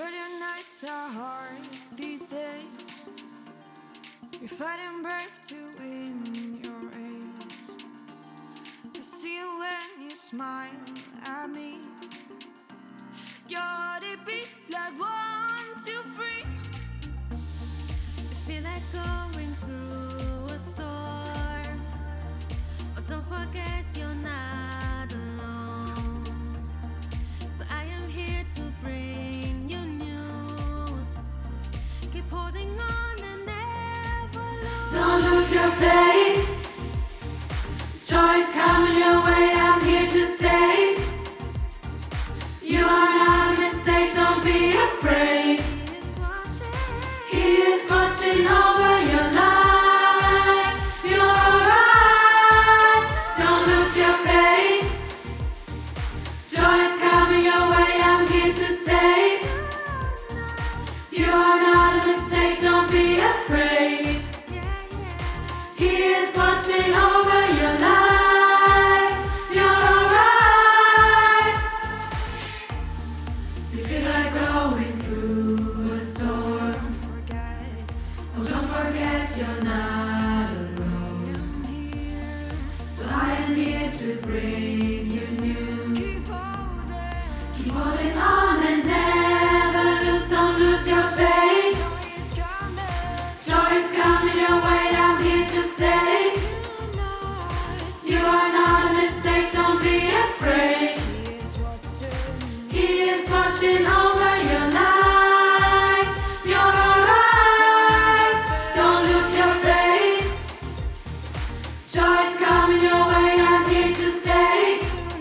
heard your nights are hard these days. You're fighting brave to win your race. I see you when you smile at me. Your heart, it beats like 1, 2, 3. You feel like going through a storm, but don't forget you're not alone. So I am here to bring you news. Keep holding on and never lose. Don't lose your faith. Joy's coming your way, I'm here to say you are not a mistake, don't be afraid. He is watching over your life. You're alright. Don't lose your faith. Joy's coming your way, I'm here to say you are not a mistake, don't be afraid. He is watching over your life. You're alright. You feel like going through a storm. Oh, don't forget you're not alone. So I am here to bring you news. Keep holding on and never lose. Don't lose your faith. Joy is coming your way, I'm here to say you are not a mistake, don't be afraid. He is watching over your life. You're alright. Don't lose your faith. Joy is coming your way, I'm here to say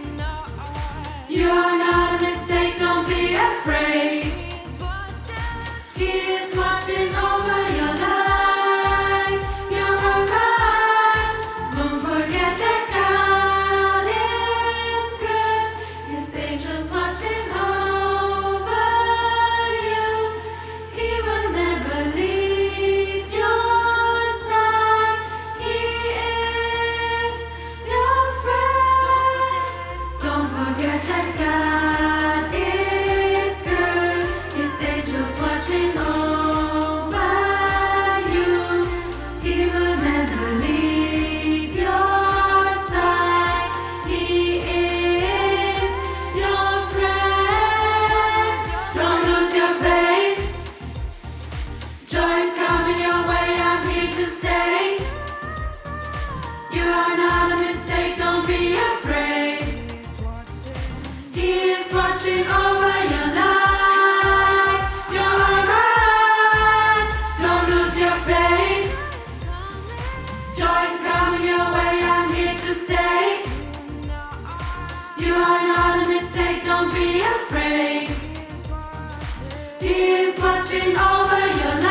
you are not a mistake, don't be afraid. He is watching over your life. You're alright. Don't forget that God is good. His angels watching over you. He will never leave your side. He is your friend. Don't forget that God is good. His angels watching over you. He will never leave your side. He is your friend. Don't lose your faith. Joy is coming your way, I'm here to say you are not a mistake, don't be afraid. He is watching over your life. You're alright. Don't lose your faith. Joy is coming your way, I'm here to say you are not a mistake, don't be afraid. He is watching over your life.